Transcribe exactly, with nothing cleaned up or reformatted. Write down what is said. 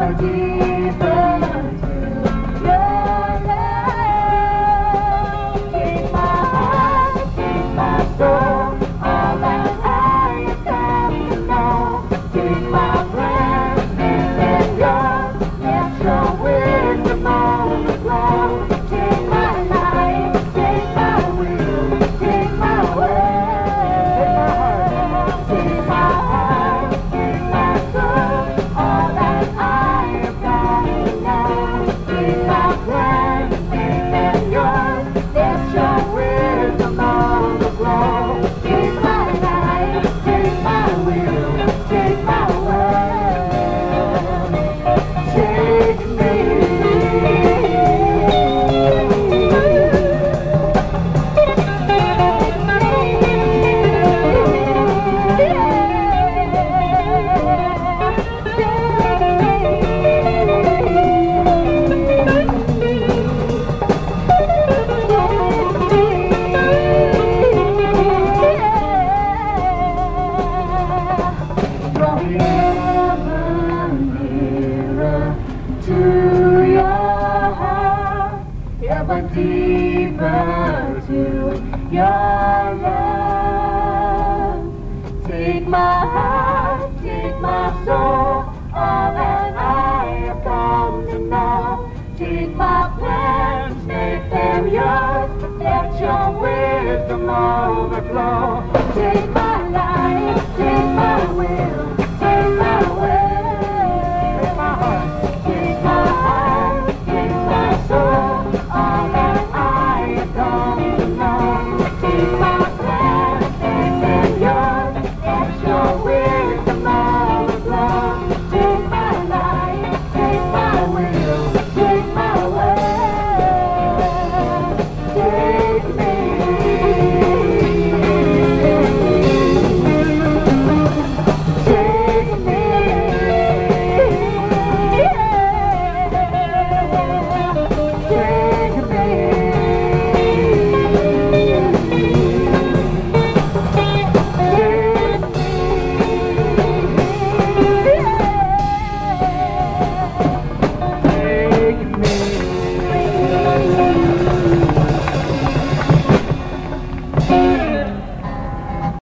ever deeper to your love. Take my heart, take my soul, all that I have come to know. Take my breath, live in yours, let your wisdom overflow. Take my life, take my will, take my way. Take my heart, take my soul, all that I have got to know. Take my breath, live in yours, let your wisdom overflow. Take my life, take my will, take my way. Take me. To your heart, ever deeper to your